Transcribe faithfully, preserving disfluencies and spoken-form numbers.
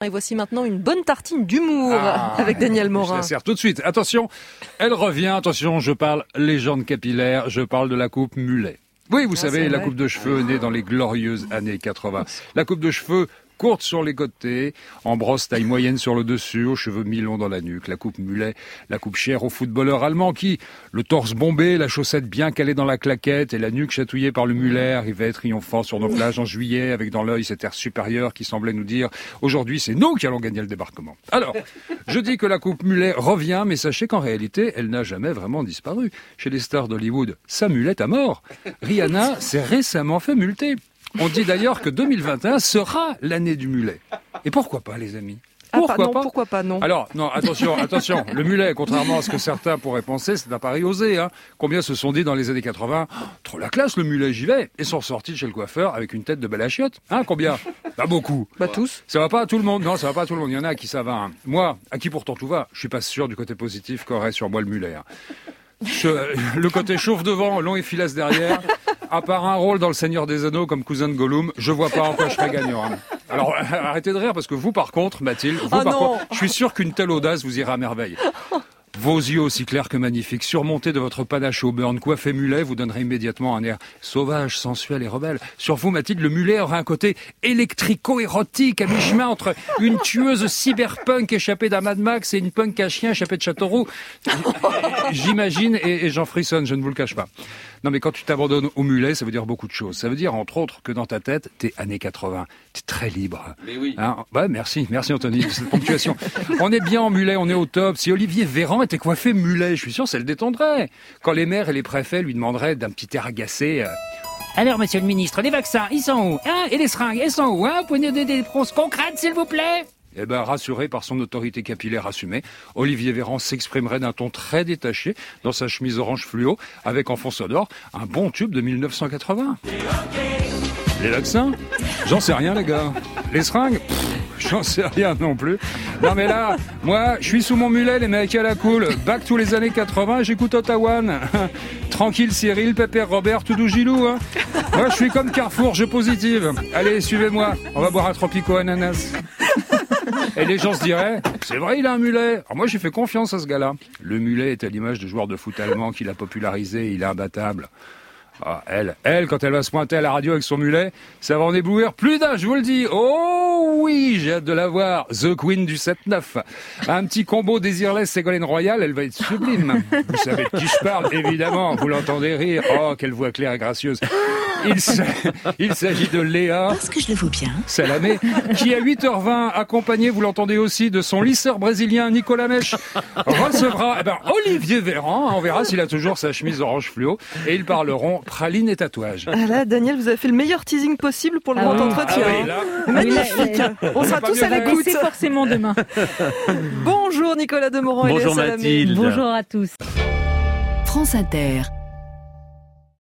Et voici maintenant une bonne tartine d'humour ah, avec Daniel Morin. Je la sers tout de suite. Attention, elle revient. Attention, je parle légende capillaire. Je parle de la coupe mulet. Oui, vous ah, savez, la coupe de cheveux née dans les glorieuses années quatre-vingts. La coupe de cheveux courte sur les côtés, en brosse taille moyenne sur le dessus, aux cheveux mi-longs dans la nuque. La coupe mulet, la coupe chère aux footballeurs allemands qui, le torse bombé, la chaussette bien calée dans la claquette et la nuque chatouillée par le mulet, arrivaient triomphant sur nos plages en juillet avec dans l'œil cet air supérieur qui semblait nous dire « Aujourd'hui, c'est nous qui allons gagner le débarquement ». Alors, je dis que la coupe mulet revient, mais sachez qu'en réalité, elle n'a jamais vraiment disparu. Chez les stars d'Hollywood, sa mulette à mort. Rihanna s'est récemment fait multer. On dit d'ailleurs que deux mille vingt et un sera l'année du mulet. Et pourquoi pas, les amis ? Pourquoi ah, pas, non, pas Pourquoi pas, non Alors, non, attention, attention. Le mulet, contrairement à ce que certains pourraient penser, c'est un pari osé. Hein. Combien se sont dit dans les années quatre-vingts oh, « Trop la classe, le mulet, j'y vais !» et sont sortis de chez le coiffeur avec une tête de belle achiote. Hein, combien ? Pas beaucoup. Bah tous. Ça va pas à tout le monde. Non, ça va pas à tout le monde. Il y en a à qui ça va. Hein. Moi, à qui pourtant tout va, je suis pas sûr du côté positif qu'aurait sur moi le mulet. Hein. Je, le côté chauffe devant, long et filasse derrière. À part un rôle dans Le Seigneur des Anneaux comme cousin de Gollum, je vois pas en quoi je serais gagnant. Hein. Alors arrêtez de rire parce que vous par contre, Mathilde, vous oh par non. contre, je suis sûr qu'une telle audace vous ira à merveille. Vos yeux aussi clairs que magnifiques, surmontés de votre panache au burn, coiffé mulet, vous donnerez immédiatement un air sauvage, sensuel et rebelle. Sur vous, Mathilde, le mulet aura un côté électrico-érotique à mi-chemin entre une tueuse cyberpunk échappée d'un Mad Max et une punk à chien échappée de Châteauroux. J'imagine et, et j'en frissonne, je ne vous le cache pas. Non mais quand tu t'abandonnes au mulet, ça veut dire beaucoup de choses. Ça veut dire entre autres que dans ta tête, t'es années quatre-vingts, t'es très libre. Mais oui. Hein ouais, merci, merci Anthony de cette ponctuation. On est bien en mulet, on est au top. Si Olivier Véran était coiffé mulet, je suis sûr ça le détendrait. Quand les maires et les préfets lui demanderaient d'un petit air agacé... Euh... Alors monsieur le ministre, les vaccins, ils sont où hein? Et les seringues, elles sont où hein? Vous pouvez nous donner des réponses concrètes s'il vous plaît? Eh ben, rassuré par son autorité capillaire assumée, Olivier Véran s'exprimerait d'un ton très détaché dans sa chemise orange fluo, avec en fond sonore un bon tube de mille neuf cent quatre-vingts. Les vaccins ? J'en sais rien, les gars. Les seringues ? Pff, j'en sais rien non plus. Non mais là, moi, je suis sous mon mulet, les mecs à la cool. Back tous les années quatre-vingts, j'écoute Ottawa. Tranquille Cyril, Pépère Robert, tout doux Gilou. Hein. Moi, je suis comme Carrefour, je positive. Allez, suivez-moi. On va boire un Tropico Ananas. Et les gens se diraient, c'est vrai, il a un mulet. Alors moi, j'ai fait confiance à ce gars-là. Le mulet est à l'image du joueur de foot allemand qui l'a popularisé, il est imbattable. Ah, elle, elle, quand elle va se pointer à la radio avec son mulet, ça va en éblouir plus d'un, je vous le dis. Oh oui, j'ai hâte de la voir. The Queen du sept neuf. Un petit combo Désirless Ségolène Royal, elle va être sublime. Vous savez de qui je parle, évidemment. Vous l'entendez rire. Oh, quelle voix claire et gracieuse. Il, s- il s'agit de Léa. Parce que je le vaux bien. Salamé, qui à huit heures vingt, accompagné, vous l'entendez aussi, de son lisseur brésilien Nicolas Mèche, recevra eh ben, Olivier Véran. On verra s'il a toujours sa chemise orange fluo. Et ils parleront praline et tatouage. Ah là, Daniel, vous avez fait le meilleur teasing possible pour le Ah grand oui. entretien. Ah oui, là. Magnifique. Ah On sera pas tous mieux à faire. l'écoute. C'est forcément demain. Bonjour Nicolas Demorand et Léa Bonjour Salamé. Mathilde. Bonjour à tous. France Inter.